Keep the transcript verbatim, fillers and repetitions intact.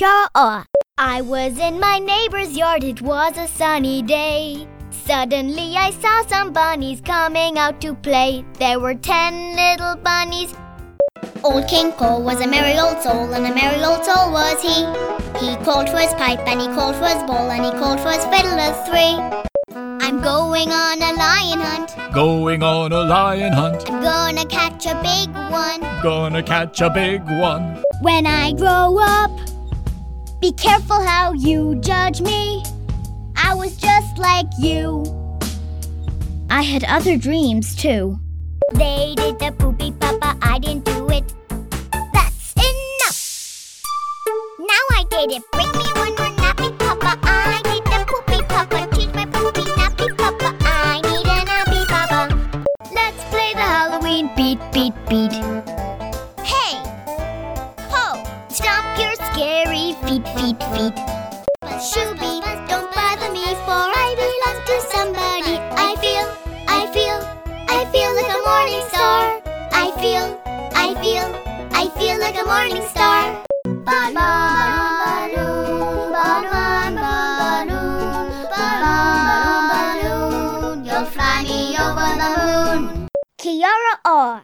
Kiara. I was in my neighbor's yard, it was a sunny day. Suddenly I saw some bunnies coming out to play. There were ten little bunnies. Old King Cole was a merry old soul, and a merry old soul was he. He called for his pipe, and he called for his bowl, and he called for his fiddlers three. I'm going on a lion hunt. Going on a lion hunt. I'm gonna catch a big one. Gonna catch a big one. When I grow up, be careful how you judge me. I was just like you. I had other dreams too. They did the poopy papa, I didn't do it. That's enough. Now I did it. Bring me one more nappy papa. I did the poopy papa. Teach my poopy nappy papa. I need a nappy papa. Let's play the Halloween beat, beat, beat. Hey! Ho! Stomp your scary feet, feet, feet. Shooby, don't bother me, for I belong to somebody. I feel, I feel, I feel like a morning star. I feel, I feel, I feel like a morning star. Balloon, balloon, balloon, balloon, balloon, balloon, you'll fly me over the moon. Kiara R.